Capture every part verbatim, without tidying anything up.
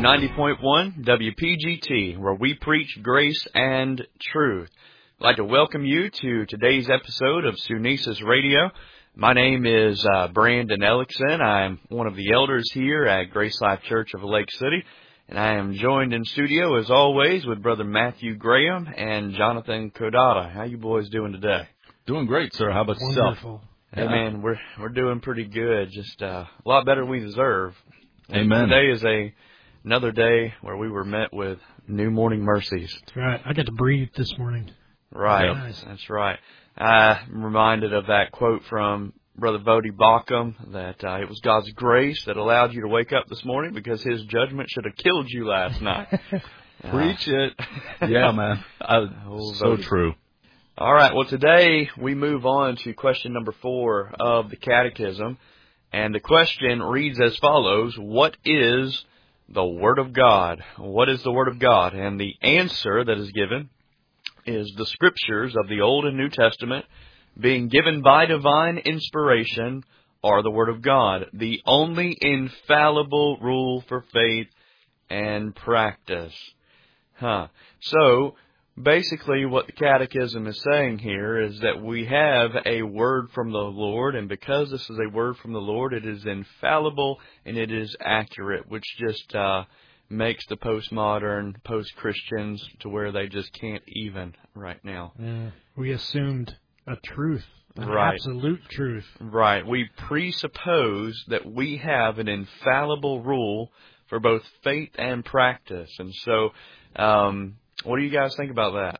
ninety point one W P G T, where we preach grace and truth. I'd like to welcome you to today's episode of Sunesis Radio. My name is uh, Brandon Ellickson. I'm one of the elders here at Grace Life Church of Lake City, and I am joined in studio, as always, with Brother Matthew Graham and Jonathan Kodada. How you boys doing today? Doing great, sir. How about yourself? Wonderful. Hey, Yeah. man, we're we're doing pretty good. Just uh, a lot better than we deserve. And Amen. Today is a another day where we were met with new morning mercies. That's right. I got to breathe this morning. Right. Nice. That's right. I'm reminded of that quote from Brother Bodie Bauckham that uh, it was God's grace that allowed you to wake up this morning because His judgment should have killed you last night. uh, Preach it. Yeah, man. I, Oh, so Bodie. true. All right. Well, today we move on to question number four of the Catechism. And the question reads as follows: what is the Word of God? What is the Word of God? And the answer that is given is the Scriptures of the Old and New Testament, being given by divine inspiration, are the Word of God, the only infallible rule for faith and practice. Huh. So, basically what the Catechism is saying here is that we have a word from the Lord, and because this is a word from the Lord, it is infallible and it is accurate, which just uh, makes the postmodern, post-Christians to where they just can't even right now. Yeah. We assumed a truth, an Right. absolute truth. Right. We presuppose that we have an infallible rule for both faith and practice. And so, um, what do you guys think about that?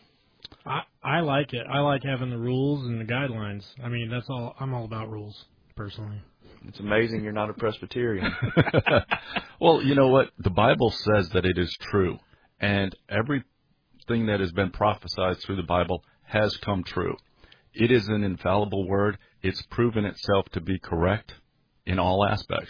I, I like it. I like having the rules and the guidelines. I mean, that's all. I'm all about rules, personally. It's amazing you're not a Presbyterian. Well, you know what? The Bible says that it is true. And everything that has been prophesied through the Bible has come true. It is an infallible word. It's proven itself to be correct in all aspects.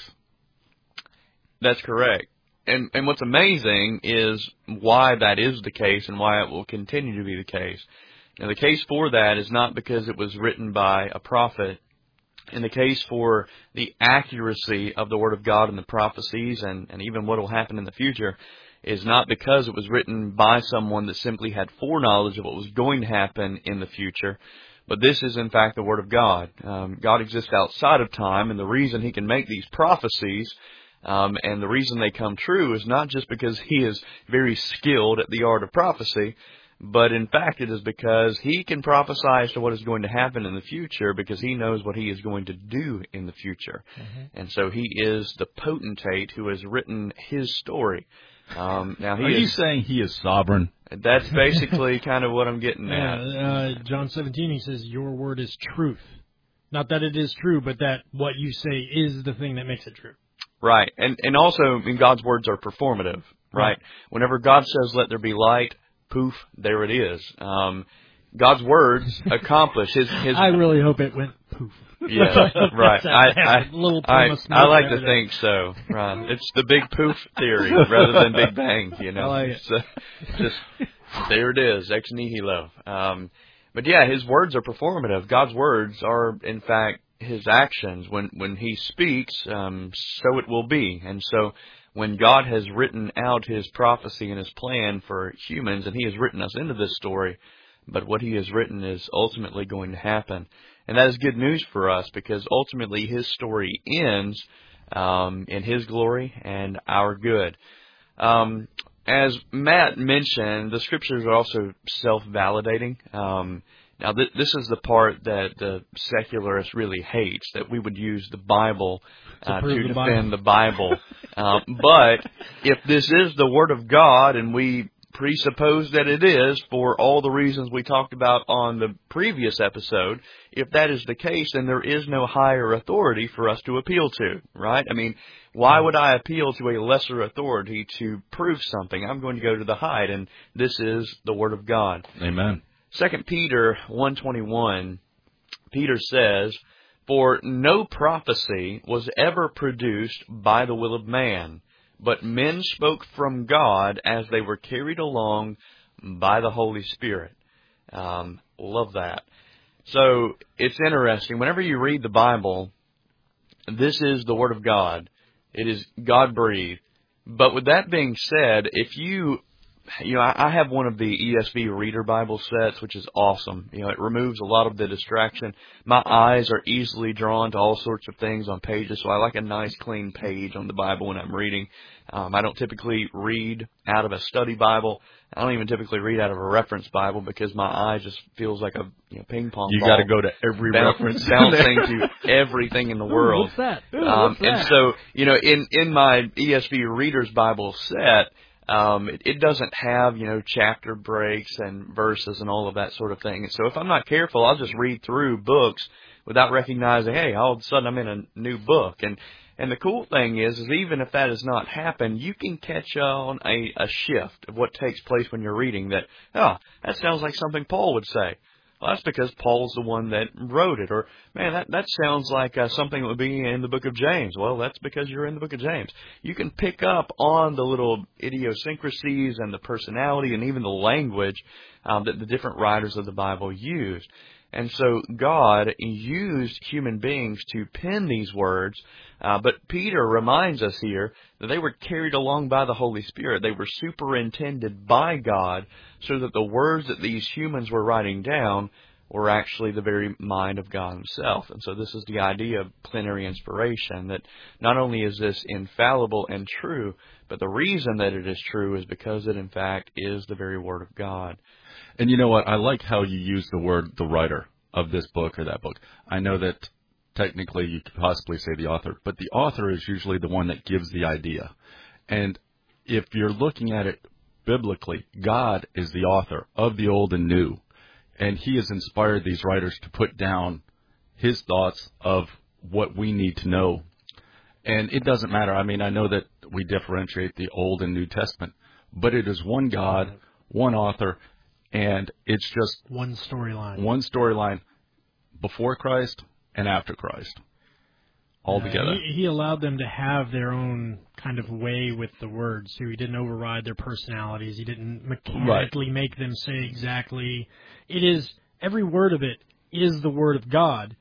That's correct. And and what's amazing is why that is the case and why it will continue to be the case. Now, the case for that is not because it was written by a prophet. And the case for the accuracy of the Word of God and the prophecies and, and even what will happen in the future is not because it was written by someone that simply had foreknowledge of what was going to happen in the future. But this is, in fact, the Word of God. Um, God exists outside of time, and the reason He can make these prophecies Um, and the reason they come true is not just because He is very skilled at the art of prophecy, but in fact it is because He can prophesy as to what is going to happen in the future because He knows what He is going to do in the future. Mm-hmm. And so He is the potentate who has written His story. Um, now he Are is, you saying He is sovereign? That's basically kind of what I'm getting Yeah, at. uh, John seventeen, he says, your word is truth. Not that it is true, but that what you say is the thing that makes it true. Right. And and also, I mean, God's words are performative, right? Right. Whenever God says, let there be light, poof, there it is. Um, God's words accomplish His... his I really hope it went poof. Yeah, right. I, I, a little I, plume of I like smoke to there. think so. Right. It's the big poof theory rather than Big Bang, you know. I like it. So, just, there it is, ex nihilo. Um, but yeah, His words are performative. God's words are, in fact, His actions. When when He speaks, um, so it will be. And so when God has written out His prophecy and His plan for humans, and He has written us into this story, but what He has written is ultimately going to happen. And that is good news for us because ultimately His story ends um, in His glory and our good. Um, as Matt mentioned, the Scriptures are also self-validating. Um Now, th- this is the part that the secularist really hates, that we would use the Bible uh, To to, prove the defend Bible. the Bible. um, but if this is the Word of God, and we presuppose that it is for all the reasons we talked about on the previous episode, if that is the case, then there is no higher authority for us to appeal to, right? I mean, why would I appeal to a lesser authority to prove something? I'm going to go to the height, and this is the Word of God. Amen. Second Peter one twenty-one, Peter says, "For no prophecy was ever produced by the will of man, but men spoke from God as they were carried along by the Holy Spirit." Um, love that. So it's interesting. Whenever you read the Bible, this is the Word of God. It is God-breathed. But with that being said, if you, you know, I, I have one of the E S V Reader Bible sets, which is awesome. You know, it removes a lot of the distraction. My eyes are easily drawn to all sorts of things on pages, so I like a nice clean page on the Bible when I'm reading. Um, I don't typically read out of a study Bible. I don't even typically read out of a reference Bible because my eye just feels like a you know, ping pong you ball. You got to go to every bounce, reference. Bouncing to everything in the world. Ooh, what's that? Ooh, um, what's that? And so, you know, in, in my E S V Reader's Bible set, um, it, it doesn't have, you know, chapter breaks and verses and all of that sort of thing. And so if I'm not careful, I'll just read through books without recognizing, hey, all of a sudden I'm in a new book. And And the cool thing is, is even if that has not happened, you can catch on a, a shift of what takes place when you're reading that, oh, that sounds like something Paul would say. Well, that's because Paul's the one that wrote it. Or, man, that, that sounds like uh, something that would be in the book of James. Well, that's because you're in the book of James. You can pick up on the little idiosyncrasies and the personality and even the language um, that the different writers of the Bible used. And so God used human beings to pen these words, uh, but Peter reminds us here that they were carried along by the Holy Spirit. They were superintended by God so that the words that these humans were writing down were actually the very mind of God Himself. And so this is the idea of plenary inspiration, that not only is this infallible and true, but the reason that it is true is because it in fact is the very Word of God. And you know what? I like how you use the word the writer of this book or that book. I know that technically you could possibly say the author, but the author is usually the one that gives the idea. And if you're looking at it biblically, God is the author of the old and new. And He has inspired these writers to put down His thoughts of what we need to know. And it doesn't matter. I mean, I know that we differentiate the Old and New Testament, but it is one God, one author, and it's just one storyline. One storyline before Christ and after Christ, all uh, together. He, he allowed them to have their own kind of way with the words, too. He didn't override their personalities. He didn't mechanically right. make them say exactly. It is, every word of it is the Word of God,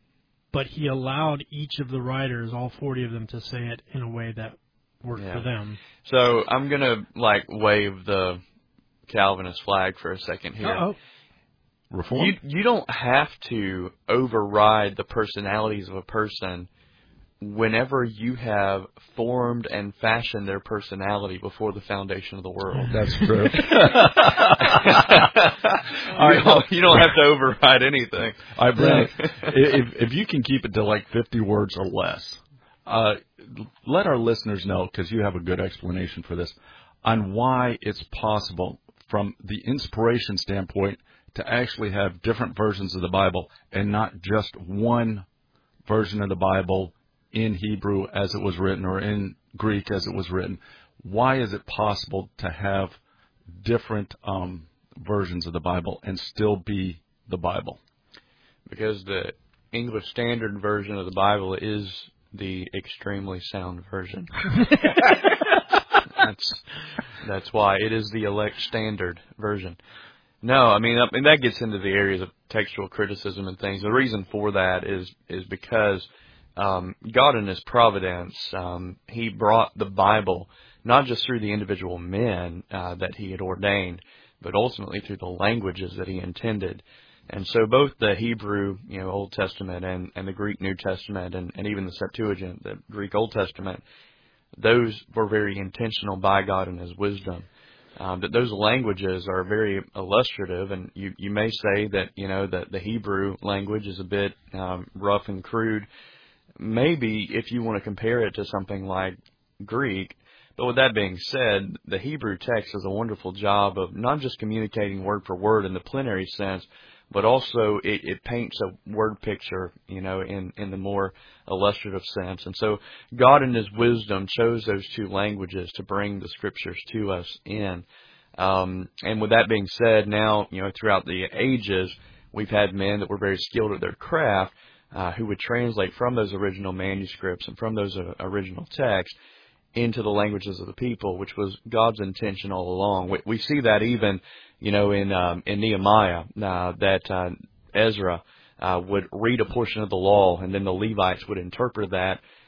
but He allowed each of the writers, all forty of them, to say it in a way that worked yeah. for them. So I'm going to, like, wave the Calvinist flag for a second here. Uh-oh. Reform? You, you don't have to override the personalities of a person whenever you have formed and fashioned their personality before the foundation of the world. That's true. you, don't, you don't have to override anything. I Brent, if, if you can keep it to like fifty words or less, uh, let our listeners know, because you have a good explanation for this, on why it's possible from the inspiration standpoint to actually have different versions of the Bible and not just one version of the Bible in Hebrew as it was written or in Greek as it was written. Why is it possible to have different um, versions of the Bible and still be the Bible? Because the English Standard Version of the Bible is the extremely sound version. That's that's why it is the elect standard version. No, I mean, I mean that gets into the areas of textual criticism and things. The reason for that is is because um, God in His providence, um, He brought the Bible not just through the individual men uh, that He had ordained, but ultimately through the languages that He intended. And so both the Hebrew, you know, Old Testament and, and the Greek New Testament and, and even the Septuagint, the Greek Old Testament, those were very intentional by God in His wisdom. Um, that those languages are very illustrative, and you, you may say that, you know, that the Hebrew language is a bit um, rough and crude. Maybe if you want to compare it to something like Greek. But with that being said, the Hebrew text does a wonderful job of not just communicating word for word in the plenary sense, but also it, it paints a word picture, you know, in, in the more illustrative sense. And so God in His wisdom chose those two languages to bring the Scriptures to us in. Um, and with that being said, now, you know, throughout the ages, we've had men that were very skilled at their craft uh, who would translate from those original manuscripts and from those uh, original texts into the languages of the people, which was God's intention all along. We, we see that even, you know, in um, in Nehemiah, uh, that uh, Ezra uh, would read a portion of the law, and then the Levites would interpret that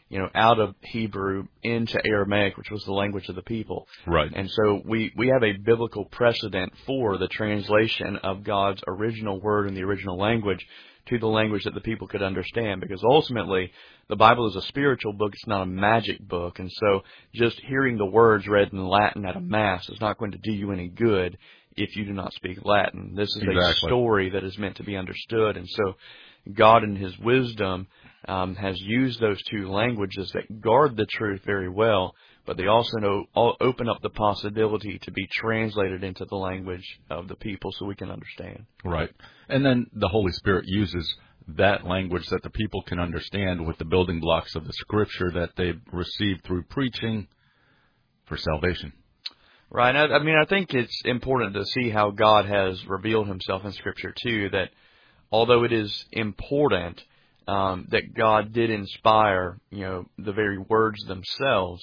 you know, out of Hebrew into Aramaic, which was the language of the people. Right. And so we, we have a biblical precedent for the translation of God's original word in the original language to the language that the people could understand, because ultimately the Bible is a spiritual book. It's not a magic book. And so just hearing the words read in Latin at a Mass is not going to do you any good if you do not speak Latin. This is Exactly. a story that is meant to be understood. And so God in His wisdom um, has used those two languages that guard the truth very well, but they also know, open up the possibility to be translated into the language of the people so we can understand. Right. And then the Holy Spirit uses that language that the people can understand with the building blocks of the Scripture that they've received through preaching for salvation. Right. I, I mean, I think it's important to see how God has revealed Himself in Scripture, too, that although it is important um, that God did inspire, you know, the very words themselves,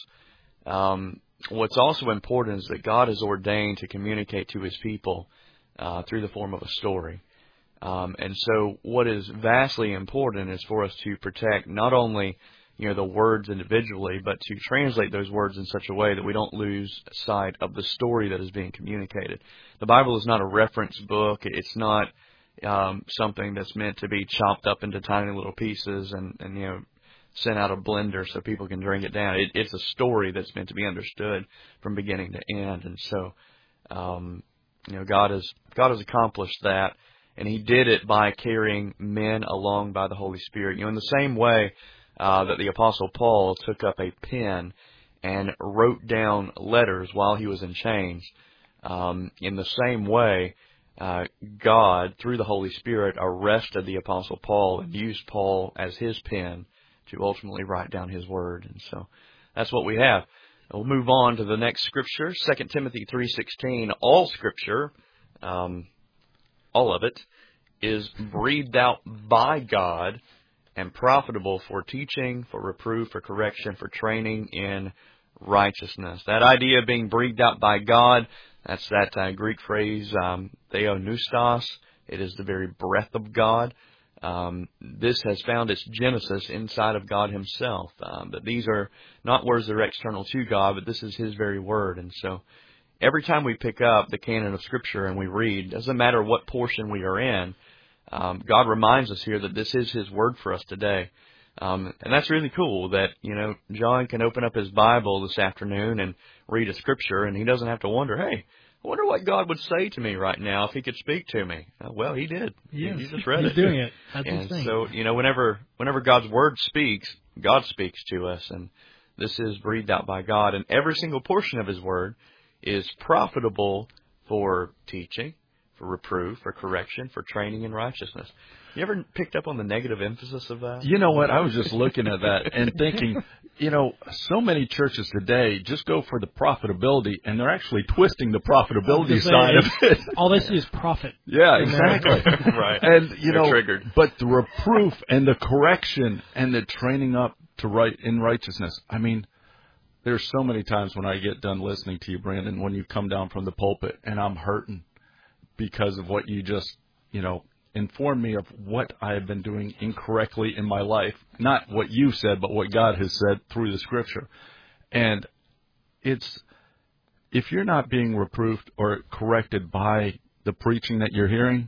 um, what's also important is that God is ordained to communicate to His people uh, through the form of a story. Um, and so what is vastly important is for us to protect not only, you know, the words individually, but to translate those words in such a way that we don't lose sight of the story that is being communicated. The Bible is not a reference book. It's not um, something that's meant to be chopped up into tiny little pieces and, and you know, sent out a blender so people can drink it down. It, it's a story that's meant to be understood from beginning to end. And so, um, you know, God has God has accomplished that. And He did it by carrying men along by the Holy Spirit. You know, in the same way uh, that the Apostle Paul took up a pen and wrote down letters while he was in chains, um, in the same way, uh, God, through the Holy Spirit, arrested the Apostle Paul and used Paul as His pen to ultimately write down His word. And so that's what we have. We'll move on to the next Scripture, Second Timothy three sixteen. All Scripture, um, all of it, is breathed out by God and profitable for teaching, for reproof, for correction, for training in righteousness. That idea of being breathed out by God, that's that uh, Greek phrase, um, theopneustos. It is the very breath of God. Um, this has found its genesis inside of God Himself. Um, but these are not words that are external to God, but this is His very word. And so every time we pick up the canon of Scripture and we read, doesn't matter what portion we are in, um, God reminds us here that this is His word for us today. Um, and that's really cool that, you know, John can open up his Bible this afternoon and read a Scripture, and he doesn't have to wonder, hey, I wonder what God would say to me right now if He could speak to me. Uh, well, He did. Yes. He, he just read He's it. doing it. That's and His thing. so, you know, whenever whenever God's Word speaks, God speaks to us, and this is breathed out by God. And every single portion of His Word is profitable for teaching, for reproof, for correction, for training in righteousness. You ever picked up on the negative emphasis of that? You know what? I was just looking at that and thinking, you know, so many churches today just go for the profitability, and they're actually twisting the profitability side of it. All they see is profit. Yeah, exactly. Right. And, you They're know, triggered. But the reproof and the correction and the training up to right in righteousness, I mean, there's so many times when I get done listening to you, Brandon, when you come down from the pulpit, and I'm hurting because of what you just, you know, informed me of what I have been doing incorrectly in my life. Not what you said, but what God has said through the Scripture. And it's, if you're not being reproved or corrected by the preaching that you're hearing,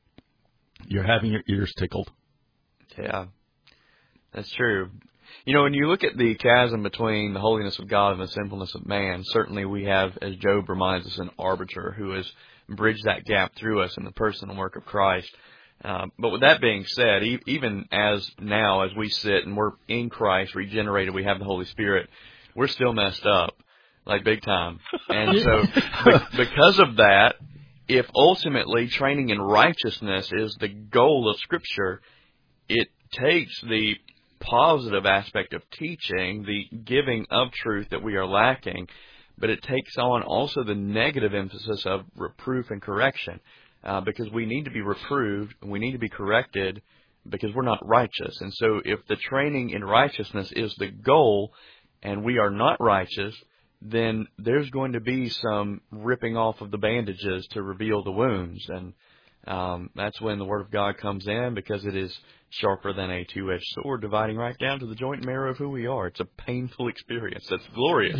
you're having your ears tickled. Yeah, that's true. You know, when you look at the chasm between the holiness of God and the sinfulness of man, certainly we have, as Job reminds us, an arbiter who has bridged that gap through us in the person and work of Christ. Uh, but with that being said, e- even as now, as we sit and we're in Christ, regenerated, we have the Holy Spirit, we're still messed up, like big time. And so be- because of that, if ultimately training in righteousness is the goal of Scripture, it takes the positive aspect of teaching, the giving of truth that we are lacking, but it takes on also the negative emphasis of reproof and correction, uh, because we need to be reproved, we need to be corrected, because we're not righteous. And so if the training in righteousness is the goal, and we are not righteous, then there's going to be some ripping off of the bandages to reveal the wounds. And um, that's when the Word of God comes in, because it is sharper than a two-edged sword, dividing right down to the joint and marrow of who we are. It's a painful experience. That's glorious.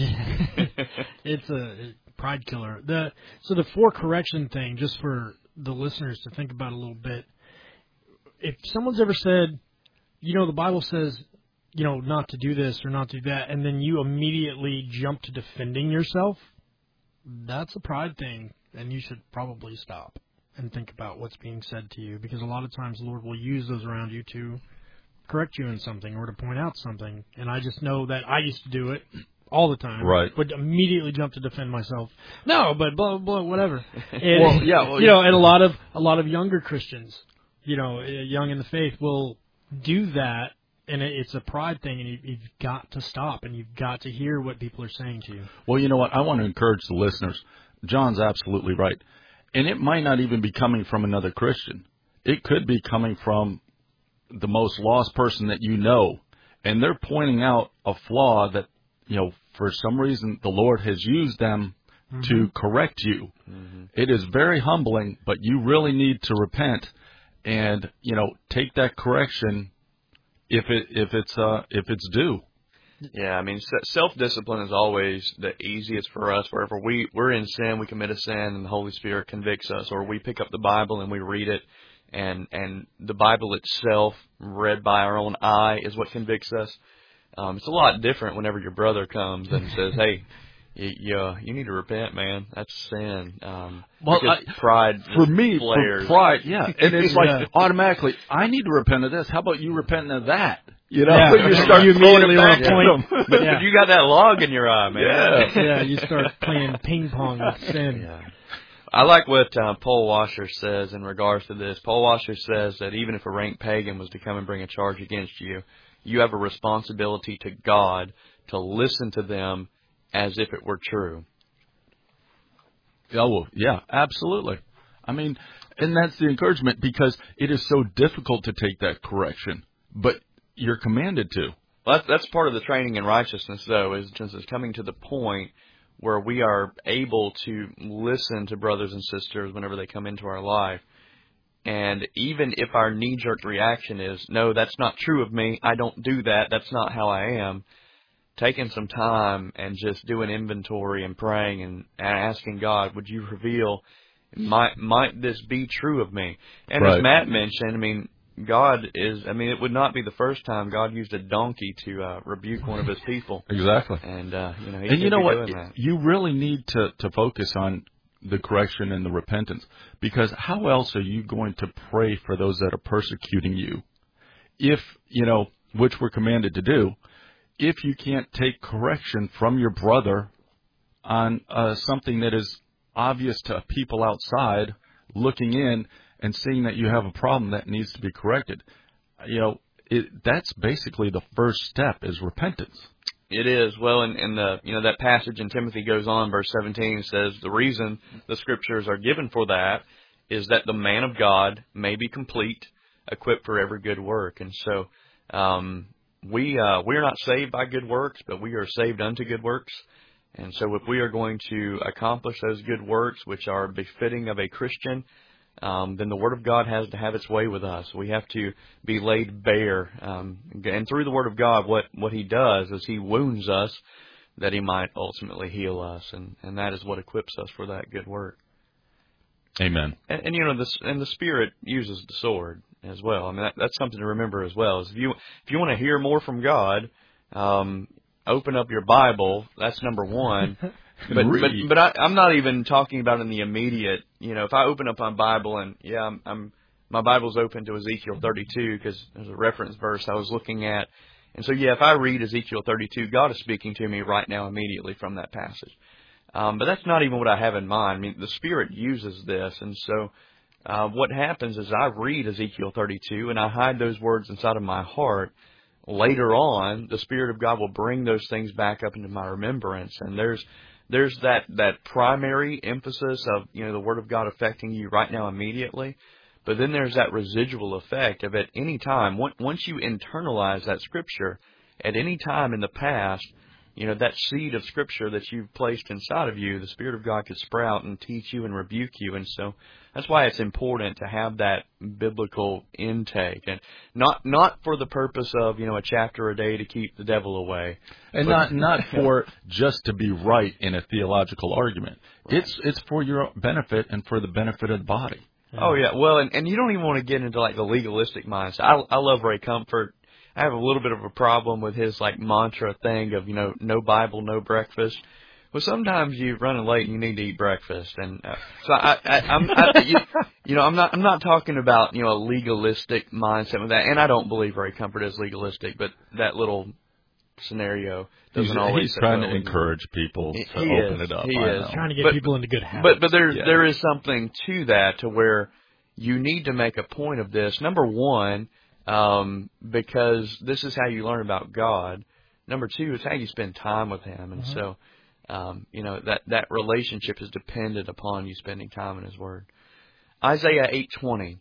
It's a pride killer. The so the for correction thing, just for the listeners to think about a little bit. If someone's ever said, you know, the Bible says, you know, not to do this or not to do that, and then you immediately jump to defending yourself, that's a pride thing, and you should probably stop and think about what's being said to you, because a lot of times the Lord will use those around you to correct you in something or to point out something. And I just know that I used to do it all the time. Right. Would immediately jump to defend myself. No, but blah, blah, whatever. And, well, yeah. Well, you know, and a lot of, a lot of younger Christians, you know, young in the faith will do that, and it's a pride thing, and you've got to stop, and you've got to hear what people are saying to you. Well, you know what? I want to encourage the listeners. John's absolutely right. And it might not even be coming from another Christian. It could be coming from the most lost person that you know, and they're pointing out a flaw that, you know, for some reason the Lord has used them mm-hmm. to correct you. Mm-hmm. It is very humbling, but you really need to repent and, you know, take that correction if it if it's uh if it's due. Yeah, I mean, self-discipline is always the easiest for us. Wherever we, we're in sin, we commit a sin, and the Holy Spirit convicts us. Or we pick up the Bible and we read it, and and the Bible itself, read by our own eye, is what convicts us. Um, it's a lot different whenever your brother comes and says, hey, you, you, you need to repent, man. That's sin. Um, well, I, pride for me, flares. for pride, yeah. And it's like yeah. automatically, I need to repent of this. How about you repent of that? You know, yeah. you start you immediately back want to point. But, but yeah. you got that log in your eye, man. Yeah, yeah you start playing ping pong with sin. Yeah. I like what uh, Paul Washer says in regards to this. Paul Washer says that even if a rank pagan was to come and bring a charge against you, you have a responsibility to God to listen to them as if it were true. Oh, well, yeah, absolutely. I mean, and that's the encouragement, because it is so difficult to take that correction, but you're commanded to. Well, that's, that's part of the training in righteousness, though, is just is coming to the point where we are able to listen to brothers and sisters whenever they come into our life. And even if our knee-jerk reaction is, no, that's not true of me, I don't do that, that's not how I am, taking some time and just doing inventory and praying and asking God, would you reveal, might might this be true of me? And right. as Matt mentioned, I mean, God is, I mean, it would not be the first time God used a donkey to uh, rebuke one of his people. Exactly. And, uh, you know, he and you know be what? Doing that. You really need to, to focus on the correction and the repentance, because how else are you going to pray for those that are persecuting you if, you know, which we're commanded to do, if you can't take correction from your brother on uh, something that is obvious to people outside looking in and seeing that you have a problem that needs to be corrected. You know, it, that's basically the first step, is repentance. It is. Well, and, and the, you know, that passage in Timothy goes on, verse seventeen says, the reason the Scriptures are given for that is that the man of God may be complete, equipped for every good work. And so um, we, uh, we're not saved by good works, but we are saved unto good works. And so if we are going to accomplish those good works, which are befitting of a Christian, Um, then the Word of God has to have its way with us. We have to be laid bare. Um, and through the Word of God, what, what He does is He wounds us that He might ultimately heal us. And, and that is what equips us for that good work. Amen. And, and you know, this, and the Spirit uses the sword as well. I mean, that, that's something to remember as well. Is if you, if you want to hear more from God, um, open up your Bible. That's number one. But, but but I, I'm not even talking about in the immediate. You know, if I open up my Bible and yeah, I'm, I'm my Bible's open to Ezekiel thirty-two because there's a reference verse I was looking at, and so yeah, if I read Ezekiel thirty-two, God is speaking to me right now immediately from that passage. Um, but that's not even what I have in mind. I mean, the Spirit uses this, and so uh, what happens is I read Ezekiel thirty-two and I hide those words inside of my heart. Later on, the Spirit of God will bring those things back up into my remembrance, and there's There's that, that primary emphasis of, you know, the Word of God affecting you right now immediately. But then there's that residual effect of at any time, once you internalize that Scripture, at any time in the past, you know, that seed of Scripture that you've placed inside of you, the Spirit of God could sprout and teach you and rebuke you. And so that's why it's important to have that biblical intake, and not not for the purpose of, you know, a chapter a day to keep the devil away, and but, not not for just to be right in a theological argument. Right. It's it's for your benefit and for the benefit of the body. Oh yeah, well, and, and you don't even want to get into like the legalistic mindset. I I love Ray Comfort. I have a little bit of a problem with his like mantra thing of, you know, no Bible, no breakfast. Well, sometimes you're running late and you need to eat breakfast, and uh, so I, I I'm I, you, you know I'm not I'm not talking about, you know, a legalistic mindset with that, and I don't believe Ray Comfort is legalistic, but that little scenario doesn't he's, always. He's trying to encourage people to he open is, it up. He I is know. trying to get but, people into good habits. But but there yeah. there is something to that, to where you need to make a point of this. Number one, um, because this is how you learn about God. Number two, it's how you spend time with Him, and mm-hmm. so um, you know that that relationship is dependent upon you spending time in His Word. Isaiah eight twenty.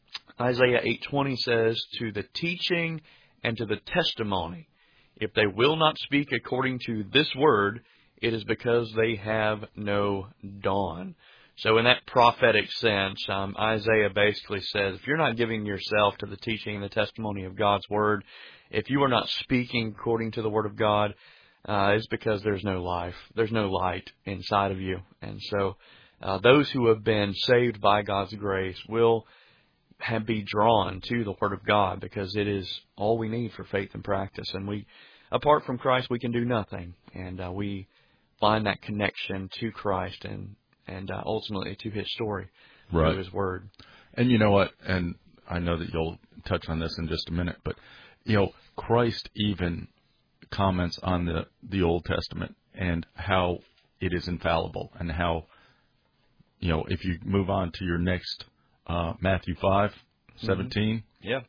Isaiah eight twenty says, "To the teaching and to the testimony, if they will not speak according to this word, it is because they have no dawn." So in that prophetic sense, um, Isaiah basically says, if you're not giving yourself to the teaching and the testimony of God's Word, if you are not speaking according to the Word of God, uh, it's because there's no life. There's no light inside of you. And so uh, those who have been saved by God's grace will have, be drawn to the Word of God, because it is all we need for faith and practice. And we, apart from Christ, we can do nothing. And uh, we find that connection to Christ and and uh, ultimately to His story, right. through His Word. And you know what, and I know that you'll touch on this in just a minute, but, you know, Christ even comments on the, the Old Testament and how it is infallible, and how, you know, if you move on to your next uh, Matthew five seventeen. Mm-hmm. Yeah.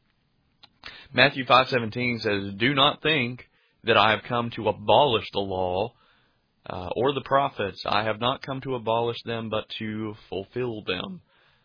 Matthew five seventeen says, "Do not think that I have come to abolish the law, Uh, or the prophets. I have not come to abolish them, but to fulfill them."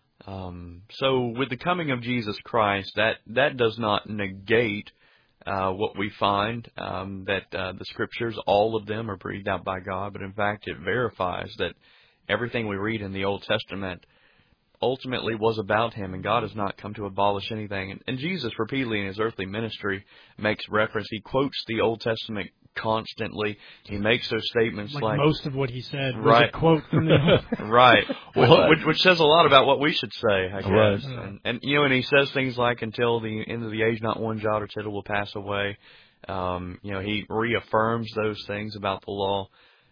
Um, so with the coming of Jesus Christ, that, that does not negate uh, what we find, um, that uh, the Scriptures, all of them are breathed out by God, but in fact it verifies that everything we read in the Old Testament ultimately was about Him, and God has not come to abolish anything. And, and Jesus repeatedly in His earthly ministry makes reference. He quotes the Old Testament constantly. He makes those statements like, like most of what he said was right. a quote from the right, which, which says a lot about what we should say, I guess. Right. And, and you know, and he says things like, "Until the end of the age, not one jot or tittle will pass away." Um, you know, he reaffirms those things about the law.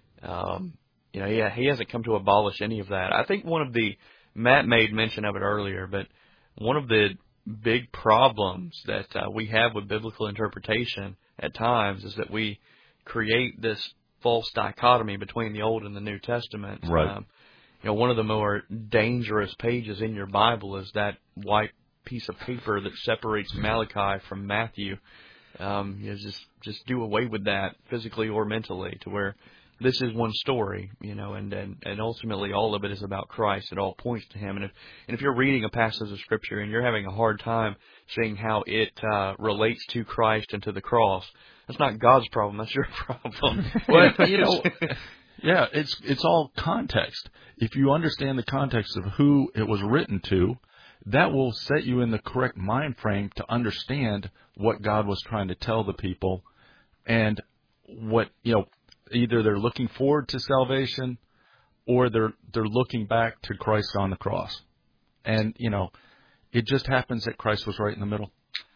Um, you know, yeah, he, he hasn't come to abolish any of that. I think one of the Matt made mention of it earlier, but one of the big problems that uh, we have with biblical interpretation at times is that we create this false dichotomy between the Old and the New Testament. Right. Um, you know, one of the more dangerous pages in your Bible is that white piece of paper that separates Malachi from Matthew. Um, you know, just just do away with that physically or mentally, to where this is one story, you know, and, and, and ultimately all of it is about Christ. It all points to Him. And if and if you're reading a passage of Scripture and you're having a hard time seeing how it uh, relates to Christ and to the cross, that's not God's problem. That's your problem. Well, you know, yeah, it's it's all context. If you understand the context of who it was written to, that will set you in the correct mind frame to understand what God was trying to tell the people, and what, you know, either they're looking forward to salvation, or they're they're looking back to Christ on the cross. And, you know, it just happens that Christ was right in the middle.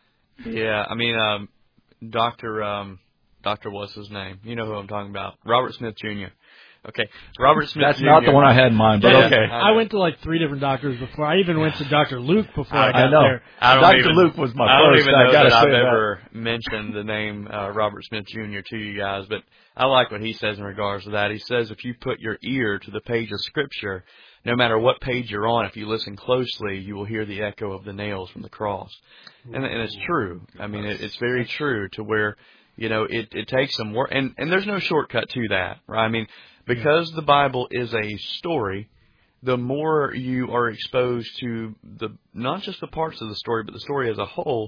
Yeah, I mean, um, Doctor Um, Doctor what's his name? You know who I'm talking about. Robert Smith Junior Okay, Robert Smith That's Junior not the one I had in mind, but Yeah, okay. I went to like three different doctors before. I even went to Doctor Luke before I, I got know. there. I don't Doctor even, Luke was my I don't first. even know I gotta that I've say that. ever mentioned the name uh, Robert Smith Junior to you guys, but I like what he says in regards to that. He says if you put your ear to the page of Scripture, no matter what page you're on, if you listen closely, you will hear the echo of the nails from the cross. And, and it's true. I mean, it, it's very true, to where, you know, it, it takes some work. And, and there's no shortcut to that, right? I mean, because the Bible is a story, the more you are exposed to the not just the parts of the story, but the story as a whole,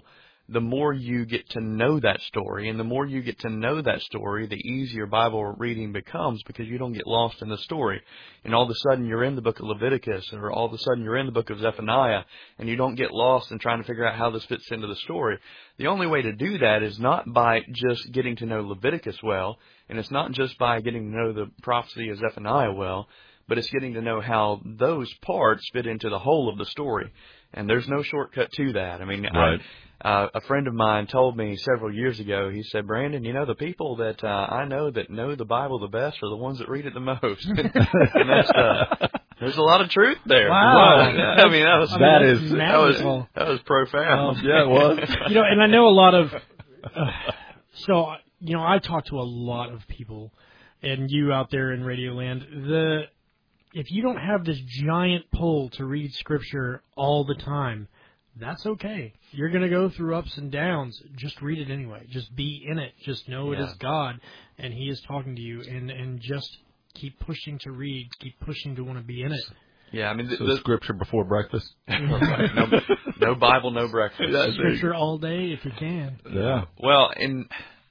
the more you get to know that story. And the more you get to know that story, the easier Bible reading becomes, because you don't get lost in the story. And all of a sudden you're in the book of Leviticus, or all of a sudden you're in the book of Zephaniah, and you don't get lost in trying to figure out how this fits into the story. The only way to do that is not by just getting to know Leviticus well, and it's not just by getting to know the prophecy of Zephaniah well, but it's getting to know how those parts fit into the whole of the story. And there's no shortcut to that. I mean, right. I, uh, a friend of mine told me several years ago, he said, Brandon, you know, the people that uh, I know that know the Bible the best are the ones that read it the most. and that's, uh, there's a lot of truth there. Wow. Right. I mean, that was, I mean, that that's is, that was, magical. that was profound. Um, yeah, it was. You know, and I know a lot of, uh, so, you know, I talk to a lot of people, and you out there in Radio Land, the, if you don't have this giant pull to read Scripture all the time, that's okay. You're going to go through ups and downs. Just read it anyway. Just be in it. Just know Yeah. it is God, and He is talking to you, and, and just keep pushing to read. Keep pushing to want to be in it. Yeah, I mean, the, So the, Scripture before breakfast. right, no, no Bible, no breakfast. Yeah, Scripture all day if you can. Yeah. Well, and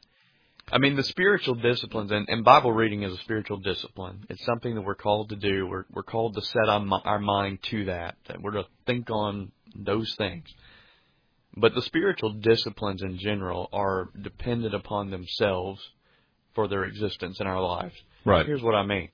I mean, the spiritual disciplines, and, and Bible reading is a spiritual discipline. It's something that we're called to do. We're, we're called to set our, our mind to that, that we're to think on those things. But the spiritual disciplines in general are dependent upon themselves for their existence in our lives. Right. Here's what I mean.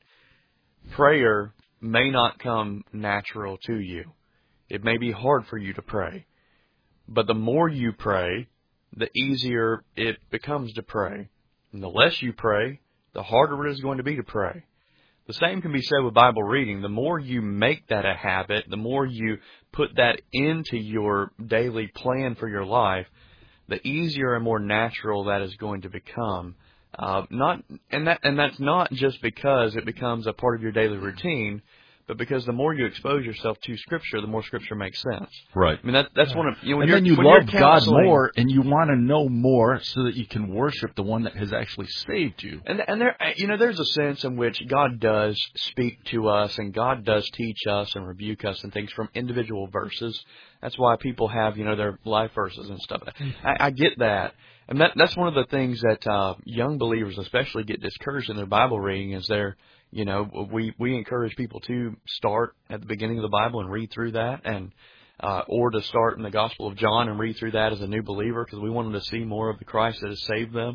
Prayer may not come natural to you. It may be hard for you to pray. But the more you pray, the easier it becomes to pray. And the less you pray, the harder it is going to be to pray. The same can be said with Bible reading. The more you make that a habit, the more you put that into your daily plan for your life, the easier and more natural that is going to become. Uh, not, and that, and that's not just because it becomes a part of your daily routine, but because the more you expose yourself to Scripture, the more Scripture makes sense. Right. I mean, that, that's one of you know, when and you're, then you when love you're God counseling- more, and you want to know more, so that you can worship the one that has actually saved you. And and there, you know, there's a sense in which God does speak to us, and God does teach us and rebuke us and things from individual verses. That's why people have, you know, their life verses and stuff. I, I get that, and that that's one of the things that uh, young believers especially get discouraged in their Bible reading is they're, you know, we we encourage people to start at the beginning of the Bible and read through that, and uh, or to start in the Gospel of John and read through that as a new believer, because we want them to see more of the Christ that has saved them.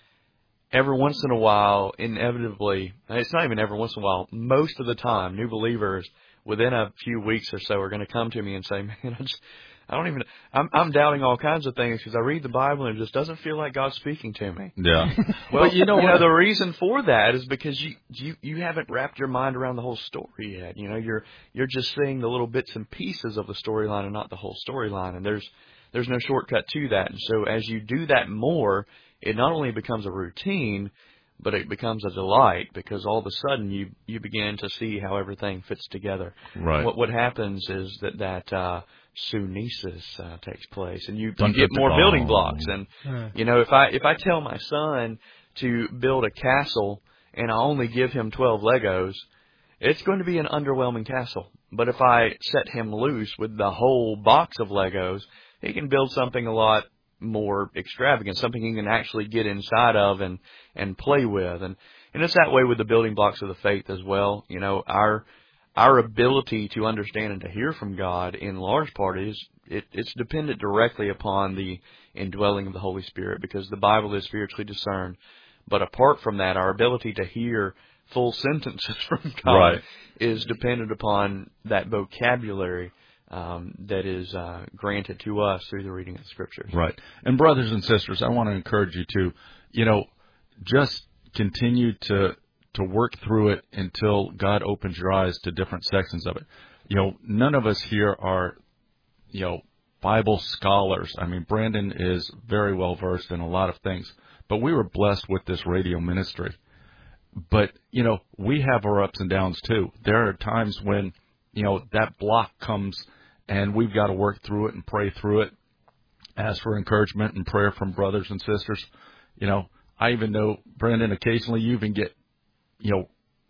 Every once in a while, inevitably, it's not even every once in a while, most of the time, new believers within a few weeks or so are going to come to me and say, man, I just, I don't even, I'm, I'm doubting all kinds of things because I read the Bible and it just doesn't feel like God's speaking to me. Yeah. Well, but you know, you what? know, the reason for that is because you, you, you haven't wrapped your mind around the whole story yet. You know, you're, you're just seeing the little bits and pieces of the storyline and not the whole storyline. And there's, there's no shortcut to that. And so as you do that more, it not only becomes a routine, but it becomes a delight, because all of a sudden you, you begin to see how everything fits together. Right. What what happens is that that uh, sunesis uh, takes place, and you, Dun, you get dun, more dun. building blocks. And Uh, you know, if I if I tell my son to build a castle and I only give him twelve Legos, it's going to be an underwhelming castle. But if I set him loose with the whole box of Legos, he can build something a lot more extravagant, something he can actually get inside of and, and play with. And, and it's that way with the building blocks of the faith as well. You know, our, our ability to understand and to hear from God in large part is, it, it's dependent directly upon the indwelling of the Holy Spirit, because the Bible is spiritually discerned. But apart from that, our ability to hear full sentences from God Right. is dependent upon that vocabulary Um, that is uh, granted to us through the reading of the Scriptures. Right. And brothers and sisters, I want to encourage you to, you know, just continue to to work through it until God opens your eyes to different sections of it. You know, none of us here are, you know, Bible scholars. I mean, Brandon is very well versed in a lot of things, but we were blessed with this radio ministry. But, you know, we have our ups and downs too. There are times when, you know, that block comes and we've got to work through it and pray through it, ask for encouragement and prayer from brothers and sisters. You know, I even know, Brandon, occasionally you even get, you know,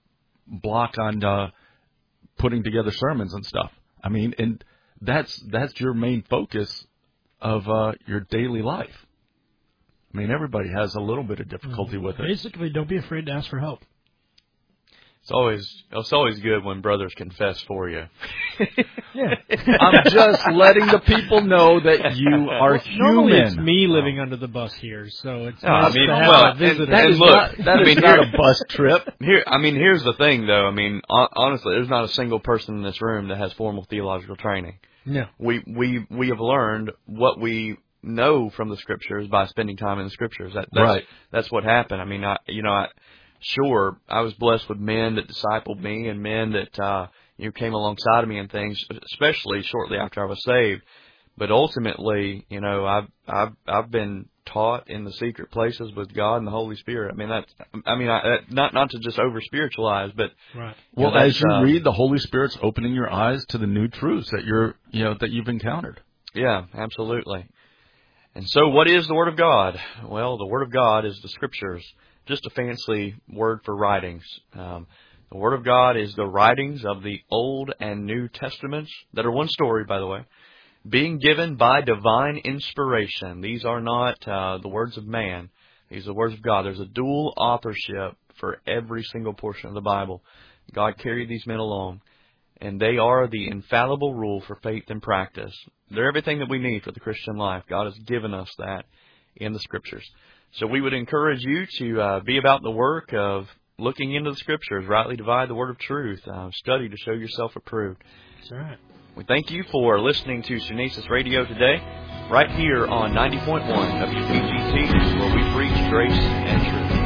block on uh, putting together sermons and stuff. I mean, and that's that's your main focus of uh, your daily life. I mean, everybody has a little bit of difficulty with it. Basically, don't be afraid to ask for help. It's always it's always good when brothers confess for you. Yeah. I'm just letting the people know that you are human. Normally it's me living under the bus here, so it's No, nice I mean, to have well, a visitor. That And is look, not, that I is mean, not here- a bus trip. Here, I mean, here's the thing, though. I mean, hon- honestly, there's not a single person in this room that has formal theological training. No. We we we have learned what we know from the Scriptures by spending time in the Scriptures. That, that's, Right. That's what happened. I mean, I you know, I, sure, I was blessed with men that discipled me and men that uh, you know came alongside of me and things, especially shortly after I was saved. But ultimately, you know, I've I've I've been taught in the secret places with God and the Holy Spirit. I mean, that's I mean, I, not not to just over spiritualize, but Right. you know, Well, as that's, you uh, read, the Holy Spirit's opening your eyes to the new truths that you're, you know, that you've encountered. Yeah, absolutely. And so what is the Word of God? Well, the Word of God is the Scriptures, just a fancy word for writings. Um, the Word of God is the writings of the Old and New Testaments, that are one story, by the way, being given by divine inspiration. These are not uh, the words of man. These are the words of God. There's a dual authorship for every single portion of the Bible. God carried these men along, and they are the infallible rule for faith and practice. They're everything that we need for the Christian life. God has given us that in the Scriptures. So we would encourage you to uh, be about the work of looking into the Scriptures, rightly divide the word of truth, uh, study to show yourself approved. That's right. We thank you for listening to Sunesis Radio today, right here on ninety point one W P G T, where we preach grace and truth.